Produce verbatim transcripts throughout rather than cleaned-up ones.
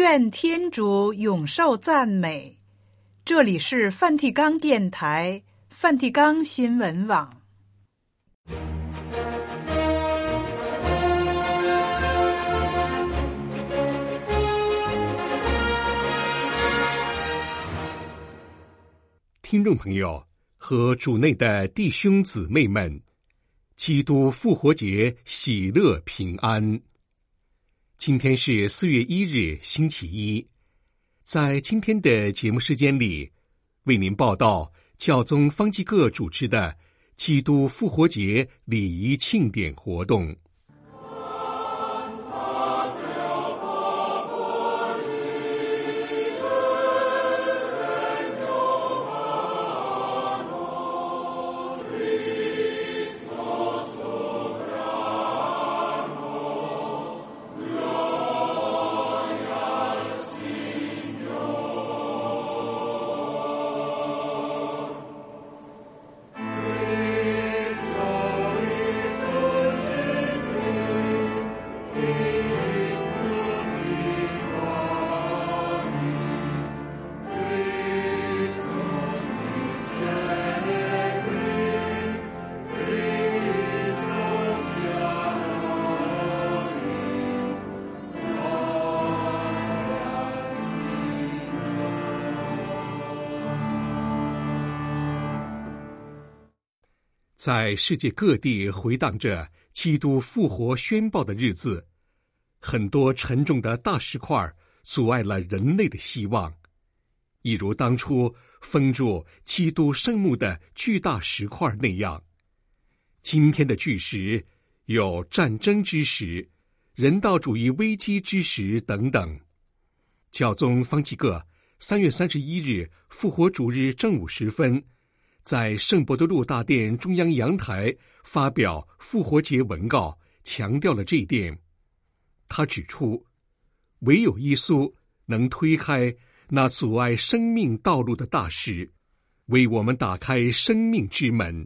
愿天主永受赞美。这里是梵蒂冈电台、梵蒂冈新闻网。 听众朋友和主内的弟兄姊妹们，基督复活节喜乐平安。今天是四月一日星期一，在今天的节目时间里，为您报道教宗方济各主持的基督复活节礼仪庆典活动。在世界各地回荡着基督复活宣报的日子，很多沉重的大石块阻碍了人类的希望，一如当初封住基督圣墓的巨大石块那样。今天的巨石有战争之时、人道主义危机之时等等。教宗方济各三月三十一日复活主日正午时分，在圣伯多禄大殿中央阳台发表复活节文告，强调了这一点。他指出，唯有耶稣能推开那阻碍生命道路的大石，为我们打开生命之门。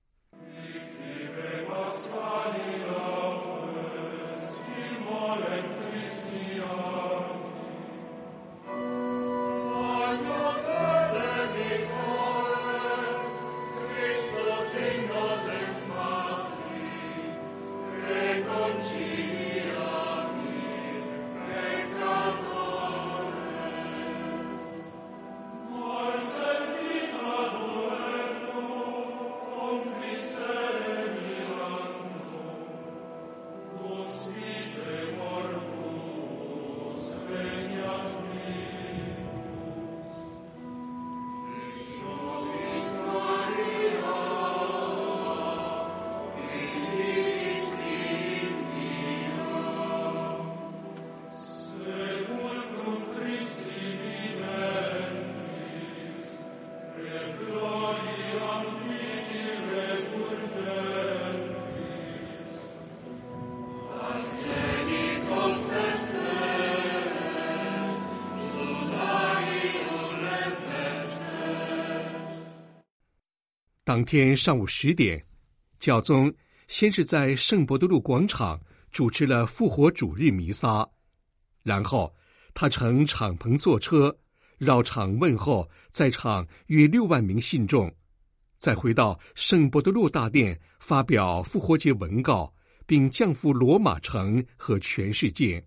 当天上午十点，教宗先是在圣伯多禄广场主持了复活主日弥撒，然后他乘敞篷坐车绕场问候在场约六万名信众，再回到圣伯多禄大殿发表复活节文告，并降赴罗马城和全世界。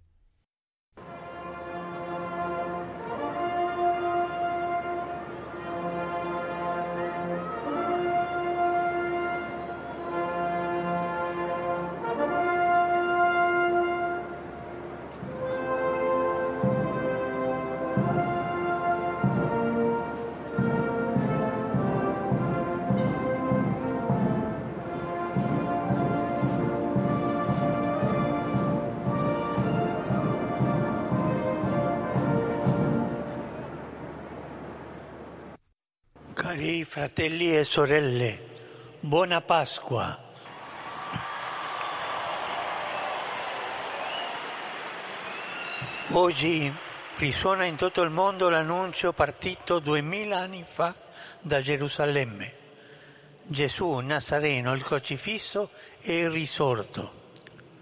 Cari fratelli e sorelle, buona Pasqua. Oggi risuona in tutto il mondo l'annuncio partito duemila anni fa da Gerusalemme. Gesù Nazareno, il crocifisso e il risorto.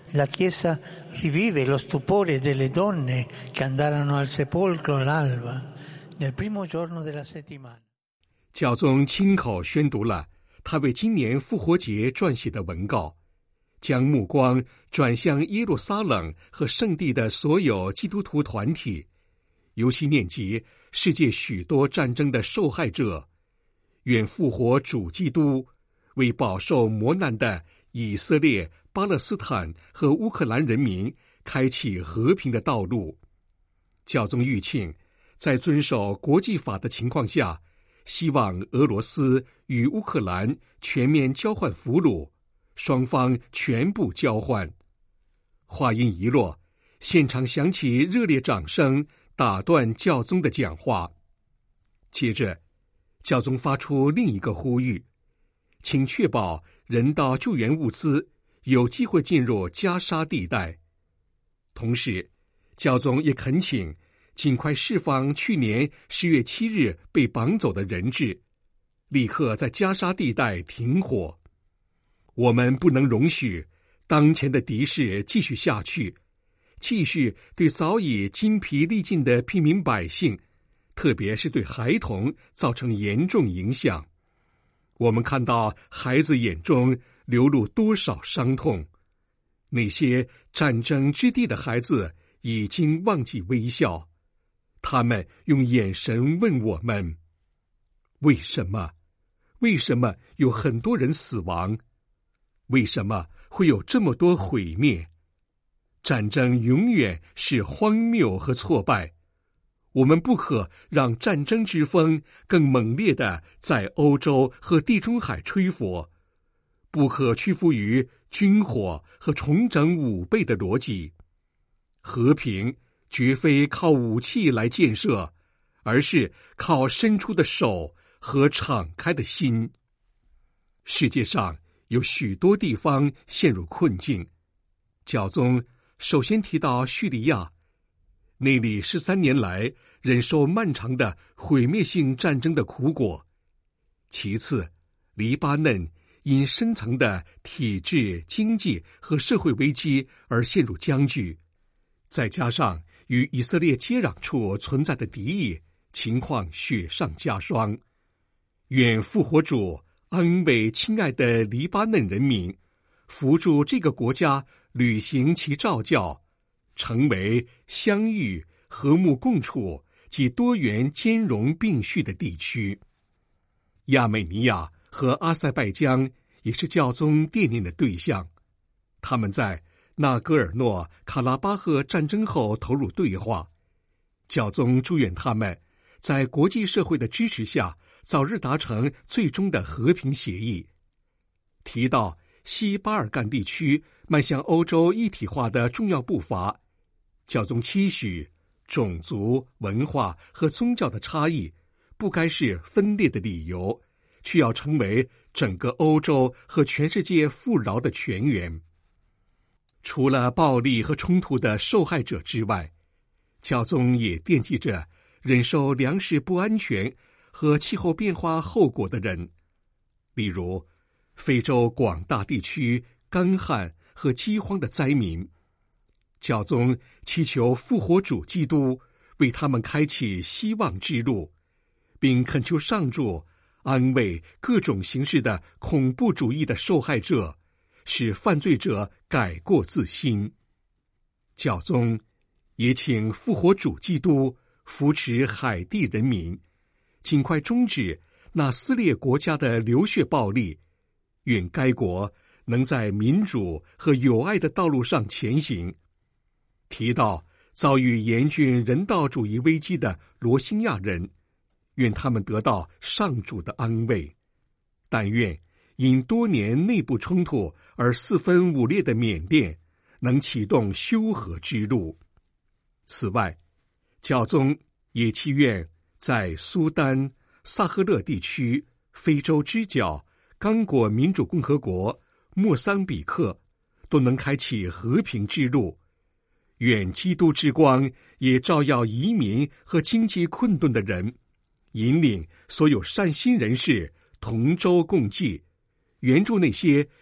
La Chiesa rivive lo stupore delle donne che andarono al sepolcro all'alba nel primo giorno della settimana。 教宗亲口宣读了他为今年复活节撰写的文告，将目光转向耶路撒冷和圣地的所有基督徒团体，尤其念及世界许多战争的受害者，愿复活主基督为饱受磨难的以色列、巴勒斯坦和乌克兰人民开启和平的道路。教宗谕请在遵守国际法的情况下，希望俄罗斯与乌克兰全面交换俘虏，双方全部交换。话音一落，现场响起热烈掌声，打断教宗的讲话。接着，教宗发出另一个呼吁，请确保人道救援物资有机会进入加沙地带。同时，教宗也恳请尽快释放去年十月七日被绑走的人质，立刻在加沙地带停火。我们不能容许当前的敌视继续下去，继续对早已精疲力尽的平民百姓，特别是对孩童造成严重影响。我们看到孩子眼中流露多少伤痛，那些战争之地的孩子已经忘记微笑，他们用眼神问我们：为什么？为什么有很多人死亡？为什么会有这么多毁灭？战争永远是荒谬和挫败，我们不可让战争之风更猛烈地在欧洲和地中海吹拂，不可屈服于军火和重整武备的逻辑。和平绝非靠武器来建设，而是靠伸出的手和敞开的心。世界上有许多地方陷入困境，教宗首先提到叙利亚，那里十三年来忍受漫长的毁灭性战争的苦果；其次，黎巴嫩因深层的体制、经济和社会危机而陷入僵局，再加上与以色列接壤处存在的敌意，情况雪上加霜。愿复活主安慰亲爱的黎巴嫩人民，扶助这个国家履行其召教，成为相遇、和睦共处及多元兼容并蓄的地区。亚美尼亚和阿塞拜疆也是教宗惦念的对象，他们在纳戈尔诺卡拉巴赫战争后投入对话，教宗祝愿他们在国际社会的支持下早日达成最终的和平协议。提到西巴尔干地区迈向欧洲一体化的重要步伐，教宗期许种族、文化和宗教的差异不该是分裂的理由，却要成为整个欧洲和全世界富饶的泉源。除了暴力和冲突的受害者之外，教宗也惦记着忍受粮食不安全和气候变化后果的人，例如非洲广大地区干旱和饥荒的灾民。教宗祈求复活主基督为他们开启希望之路，并恳求上主安慰各种形式的恐怖主义的受害者，使犯罪者改过自新。教宗也请复活主基督扶持海地人民，尽快终止那撕裂国家的流血暴力，愿该国能在民主和友爱的道路上前行。提到遭遇严峻人道主义危机的罗兴亚人，愿他们得到上主的安慰。但愿因多年内部冲突而四分五裂的缅甸能启动修和之路。此外，教宗也祈愿在苏丹、萨赫勒地区、非洲之角、刚果民主共和国、莫桑比克都能开启和平之路。愿基督之光也照耀移民和经济困顿的人，引领所有善心人士同舟共济，援助那些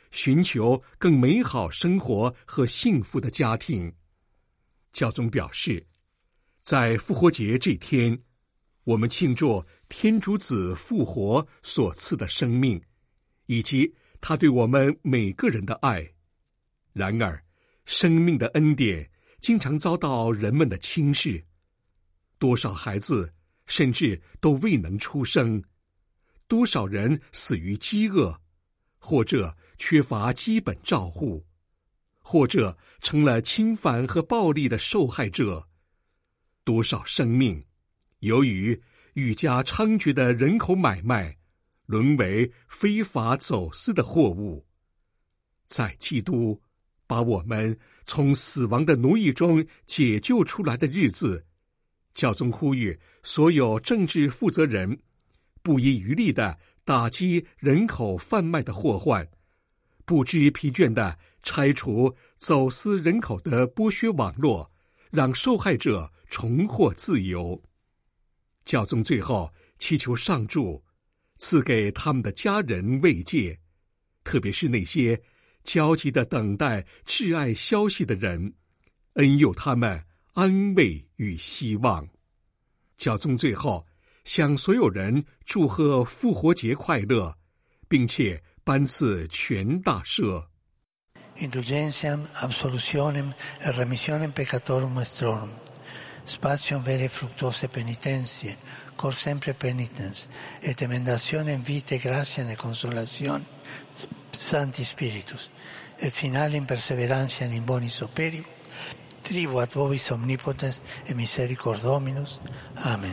寻求更美好生活和幸福的家庭。教宗表示，在复活节这天，我们庆祝天主子复活所赐的生命，以及他对我们每个人的爱。然而，生命的恩典经常遭到人们的轻视，多少孩子甚至都未能出生，多少人死于饥饿，或者缺乏基本照护，或者成了侵犯和暴力的受害者。多少生命由于愈加猖獗的人口买卖，沦为非法走私的货物。在基督把我们从死亡的奴役中解救出来的日子，教宗呼吁所有政治负责人不遗余力地打击人口贩卖的祸患，不知疲倦地拆除走私人口的剥削网络，让受害者重获自由。教宗最后祈求上主赐给他们的家人慰藉，特别是那些焦急地等待挚爱消息的人，恩佑他们安慰与希望。教宗最后向所有人祝贺复活节快乐，并且颁赐全大赦。 Indulgentiam, absolutionem et remissionem peccatorum nostrorum, spatium vere fructuose penitentiae, cor sempre penitens, et emendationem vitae gratiam et consolatione Sancti Spiritus, et finalem perseverantiam in bonis operibus, tribuat vobis omnipotens et misericors Dominus. Amen.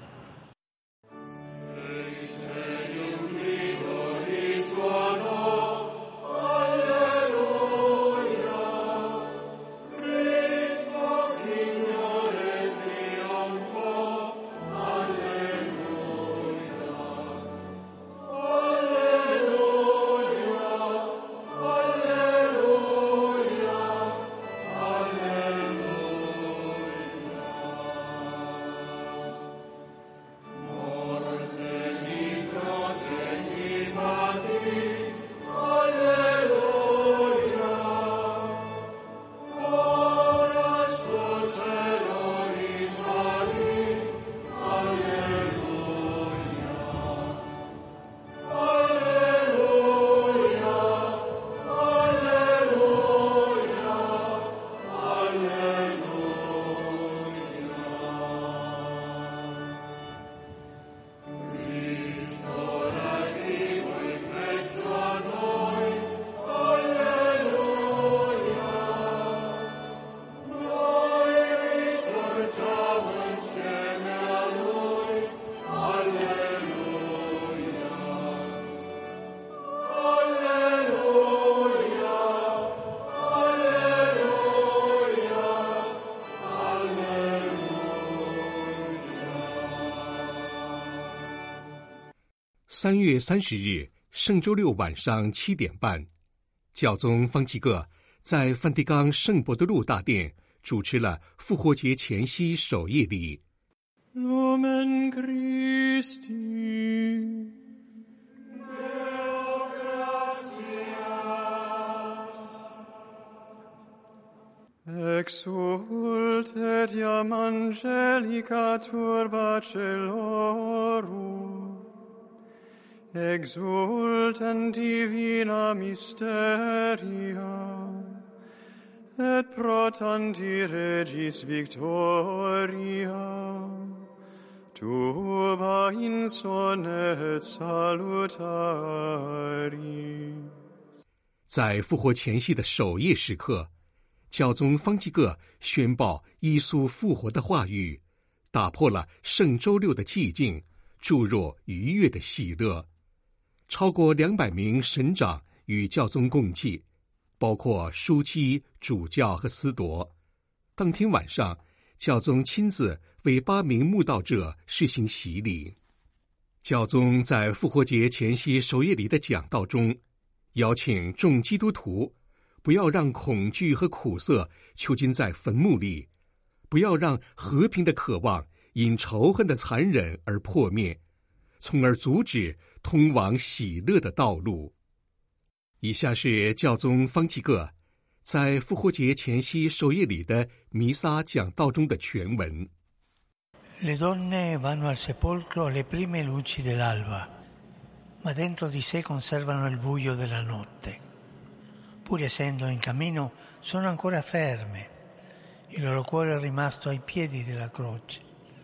三月三十日，圣周六晚上七点半，教宗方济各在梵蒂冈圣伯多禄大殿主持了复活节前夕守夜礼。 Lumen Christi, exultet iam angelica turba celorum, exultant divina mysteria, et pro tanti regis victoria, tuba insonet salutari。 在复活前夕的守夜时刻，教宗方济各宣报耶稣复活的话语，打破了圣周六的寂静，注入愉悦的喜乐。超过两百名神长与教宗共祭，包括枢机、主教和司铎。当天晚上，教宗亲自为八名慕道者施行洗礼。教宗在复活节前夕守夜礼的讲道中，邀请众基督徒不要让恐惧和苦涩囚禁在坟墓里，不要让和平的渴望因仇恨的残忍而破灭，从而阻止通往喜乐的道路。 以下是教宗方济各在复活节前夕守夜里的弥撒讲道中的全文。 Le donne vanno al sepolcro alle prime luci dell'alba, ma dentro di sé conservano il buio della notte. Pur essendo in cammino, sono ancora ferme. Il loro cuore è rimasto ai piedi della croce.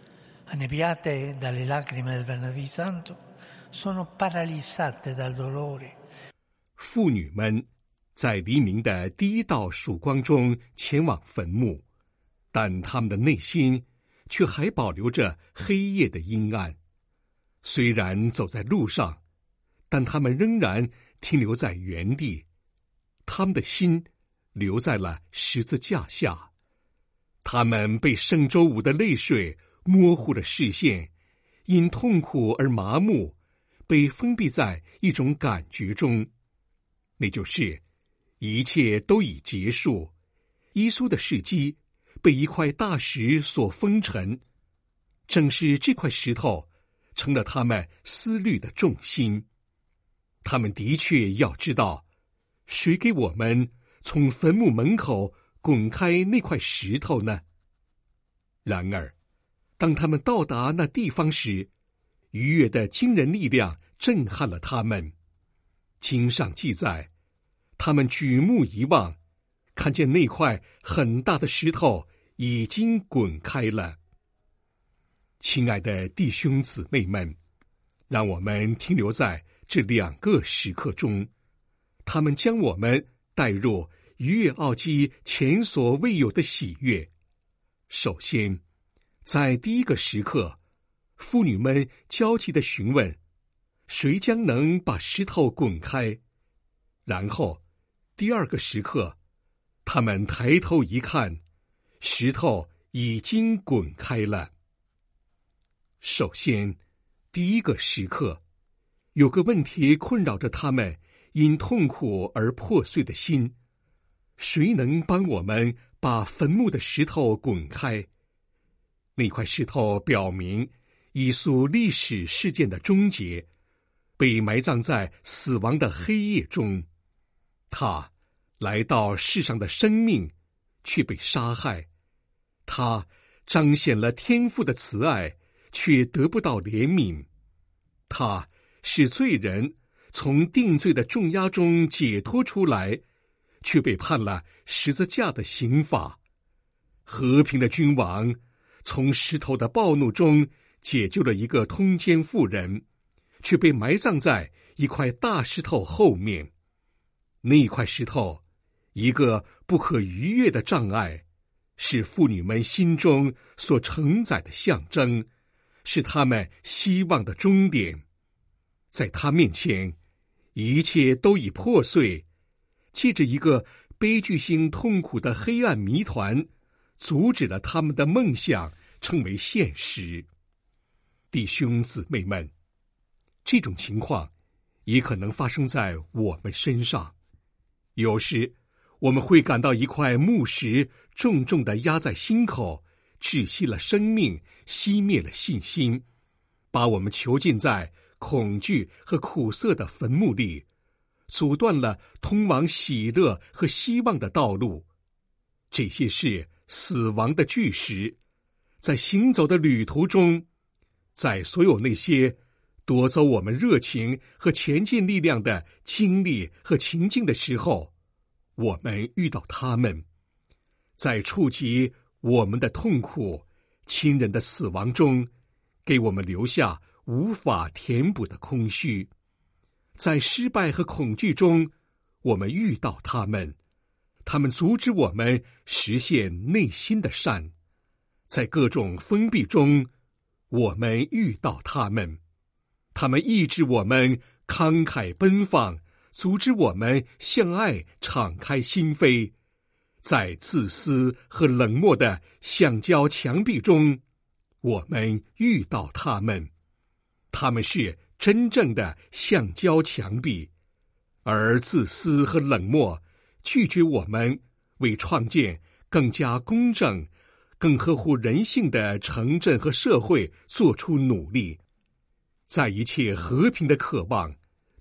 Annebbiate dalle lacrime del venerdì santo, sono paralizzate dal dolore. 妇女们在黎明的第一道曙光中前往坟墓，但他们的内心却还保留着黑夜的阴暗。虽然走在路上，但他们仍然停留在原地，他们的心留在了十字架下。他们被圣周五的泪水模糊了视线，因痛苦而麻木，被封闭在一种感觉中，那就是一切都已结束。耶稣的事迹被一块大石所封尘，正是这块石头成了他们思虑的重心。他们的确要知道，谁给我们从坟墓门口滚开那块石头呢？然而，当他们到达那地方时，愉悦的惊人力量震撼了他们。经上记载，他们举目一望，看见那块很大的石头已经滚开了。亲爱的弟兄姊妹们，让我们停留在这两个时刻中，他们将我们带入逾越奥基前所未有的喜悦。首先，在第一个时刻，妇女们焦急地询问，谁将能把石头滚开？然后，第二个时刻，他们抬头一看，石头已经滚开了。首先，第一个时刻，有个问题困扰着他们因痛苦而破碎的心：谁能帮我们把坟墓的石头滚开？那块石头表明耶稣历史事件的终结，被埋葬在死亡的黑夜中。他来到世上的生命，却被杀害；他彰显了天父的慈爱，却得不到怜悯；他使罪人从定罪的重压中解脱出来，却被判了十字架的刑罚。和平的君王从石头的暴怒中解救了一个通奸妇人，却被埋葬在一块大石头后面。那块石头，一个不可逾越的障碍，是妇女们心中所承载的象征，是他们希望的终点。在他面前，一切都已破碎，借着一个悲剧性痛苦的黑暗谜团，阻止了他们的梦想成为现实。弟兄姊妹们，这种情况也可能发生在我们身上。有时我们会感到一块木石重重地压在心口，窒息了生命，熄灭了信心，把我们囚禁在恐惧和苦涩的坟墓里，阻断了通往喜乐和希望的道路。这些是死亡的巨石，在行走的旅途中，在所有那些夺走我们热情和前进力量的经历和情境的时候，我们遇到他们；在触及我们的痛苦、亲人的死亡中，给我们留下无法填补的空虚；在失败和恐惧中，我们遇到他们，他们阻止我们实现内心的善；在各种封闭中，我们遇到他们，他们抑制我们慷慨奔放，阻止我们向爱敞开心扉。在自私和冷漠的橡胶墙壁中，我们遇到他们，他们是真正的橡胶墙壁，而自私和冷漠拒绝我们为创建更加公正、更合乎人性的城镇和社会做出努力。在一切和平的渴望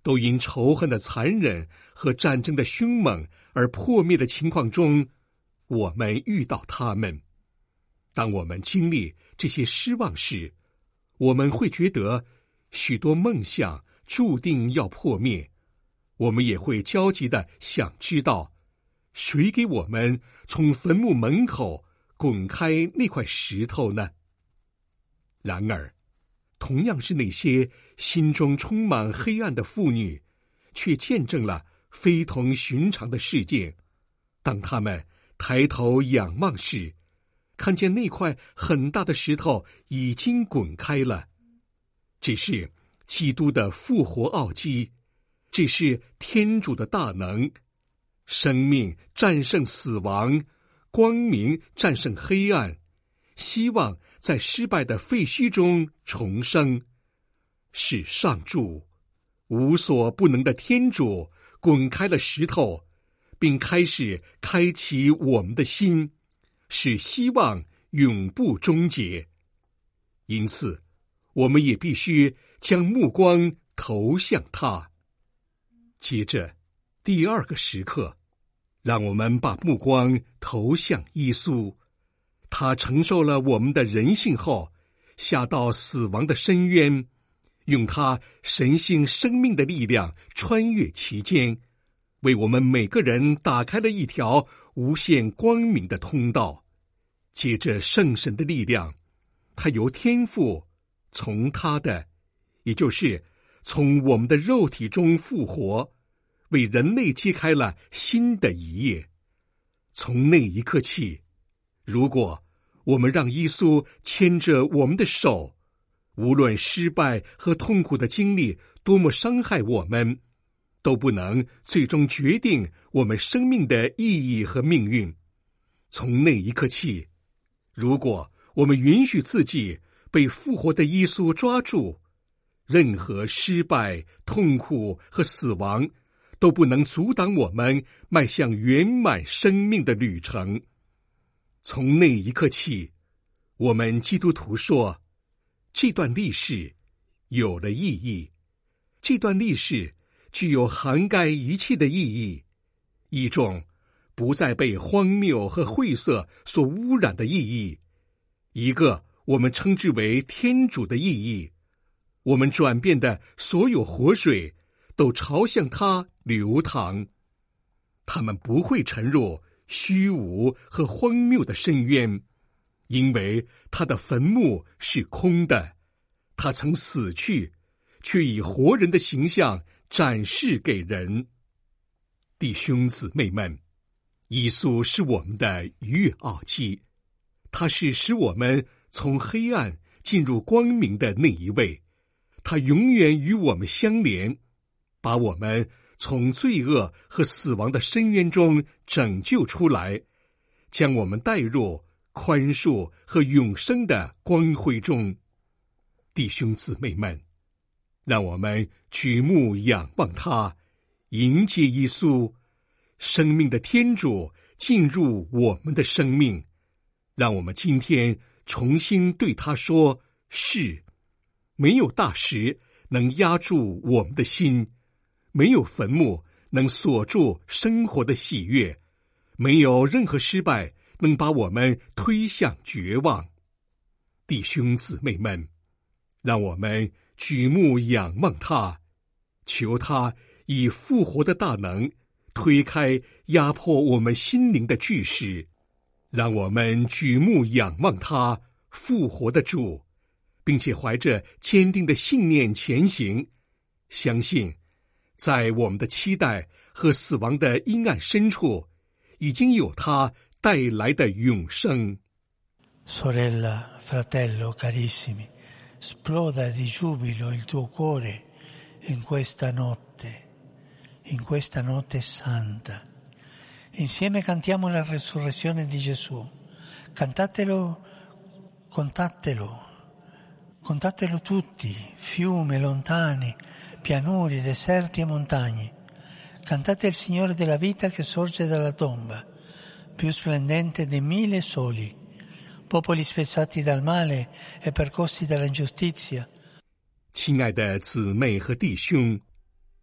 都因仇恨的残忍和战争的凶猛而破灭的情况中，我们遇到他们。当我们经历这些失望时，我们会觉得许多梦想注定要破灭，我们也会焦急地想知道，谁给我们从坟墓门口滚开那块石头呢？然而，同样是那些心中充满黑暗的妇女，却见证了非同寻常的事件。当他们抬头仰望时，看见那块很大的石头已经滚开了。这是基督的复活奥迹，这是天主的大能。生命战胜死亡，光明战胜黑暗，希望在失败的废墟中重生。是上主，无所不能的天主滚开了石头，并开始开启我们的心，使希望永不终结。因此，我们也必须将目光投向他。接着，第二个时刻，让我们把目光投向耶稣。他承受了我们的人性后，下到死亡的深渊，用他神性生命的力量穿越其间，为我们每个人打开了一条无限光明的通道。借着圣神的力量，他由天父从他的，也就是从我们的肉体中复活，为人类揭开了新的一页。从那一刻起，如果我们让耶稣牵着我们的手，无论失败和痛苦的经历多么伤害我们，都不能最终决定我们生命的意义和命运。从那一刻起，如果我们允许自己被复活的耶稣抓住，任何失败、痛苦和死亡都不能阻挡我们迈向圆满生命的旅程。从那一刻起，我们基督徒说，这段历史有了意义，这段历史具有涵盖一切的意义，一种不再被荒谬和晦涩所污染的意义，一个我们称之为天主的意义。我们转变的所有活水都朝向它流淌，它们不会沉入虚无和荒谬的深渊，因为他的坟墓是空的，他曾死去，却以活人的形象展示给人。弟兄姊妹们，耶稣是我们的逾越奥迹，他是使我们从黑暗进入光明的那一位，他永远与我们相连，把我们从罪恶和死亡的深渊中拯救出来，将我们带入宽恕和永生的光辉中。弟兄姊妹们，让我们举目仰望他，迎接耶稣，生命的天主进入我们的生命。让我们今天重新对他说，是，没有大石能压住我们的心，没有坟墓能锁住生活的喜悦，没有任何失败能把我们推向绝望。弟兄姊妹们，让我们举目仰望他，求他以复活的大能推开压迫我们心灵的巨石。让我们举目仰望他，复活的主，并且怀着坚定的信念前行，相信在我们的期待和死亡的阴暗深处，已经有他带来的永生。 Sorella, fratello, carissimi, esploda di giubilo il tuo cuore in questa notte, in questa notte santa. Insieme cantiamo la resurrezione di Gesù. Cantatelo, contatelo, contatelo tutti, fiumi lontani, pianuri, deserti e montagne. Cantate il Signore della vita che sorge dalla tomba, più splendente dei mille soli. Popoli spezzati dal male e percossi dalla ingiustizia. 亲爱的姊妹和弟兄，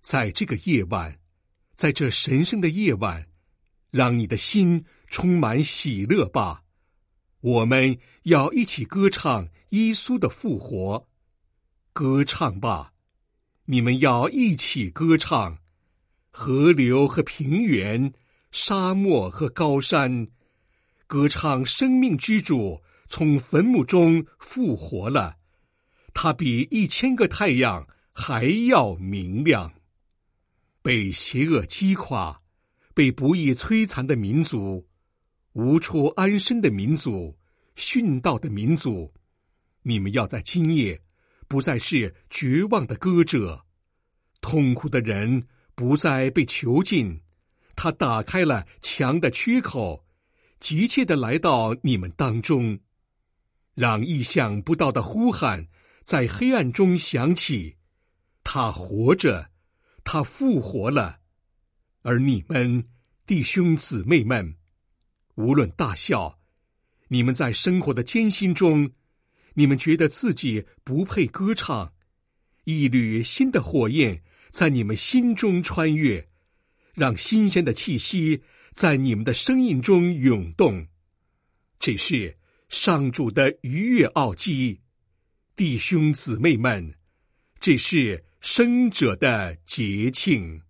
在这个夜晚，在这神圣的夜晚，让你的心充满喜乐吧。我们要一起歌唱耶稣的复活，歌唱吧，你们要一起歌唱。河流和平原，沙漠和高山，歌唱生命之主从坟墓中复活了，他比一千个太阳还要明亮。被邪恶击垮，被不义摧残的民族，无处安身的民族，殉道的民族，你们要在今夜不再是绝望的歌者，痛苦的人不再被囚禁，他打开了墙的缺口，急切地来到你们当中，让意想不到的呼喊在黑暗中响起，他活着，他复活了。而你们弟兄姊妹们，无论大小，你们在生活的艰辛中，你们觉得自己不配歌唱，一缕新的火焰在你们心中穿越，让新鲜的气息在你们的声音中涌动。这是上主的逾越奥迹，弟兄姊妹们，这是生者的节庆。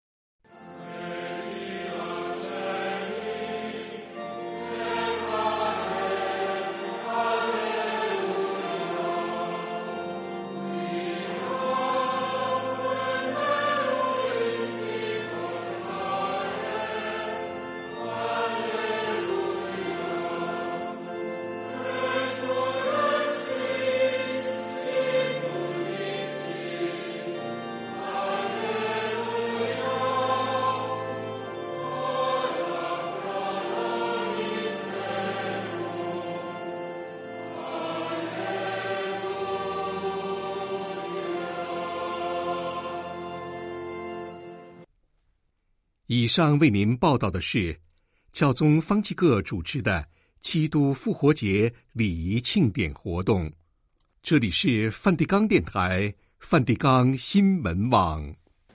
以上为您报道的是教宗方济各主持的基督复活节礼仪庆典活动。这里是梵蒂冈电台梵蒂冈新闻网。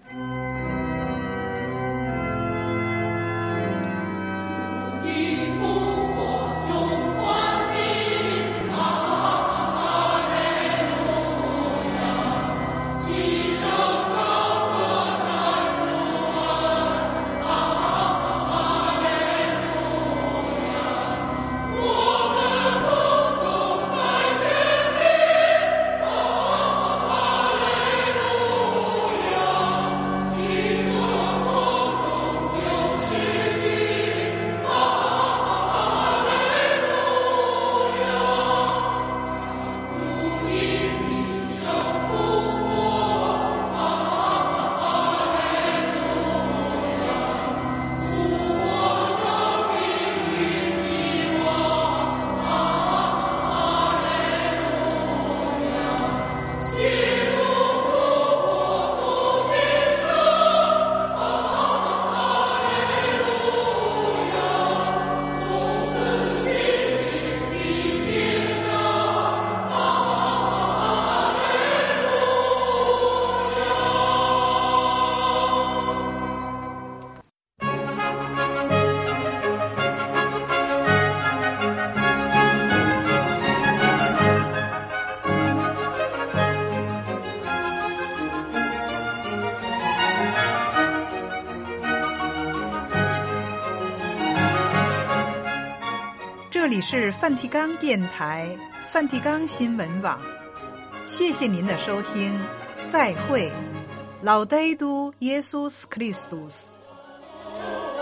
这里是梵蒂冈电台梵蒂冈新闻网，谢谢您的收听，再会。Laudetur Jesus Christus。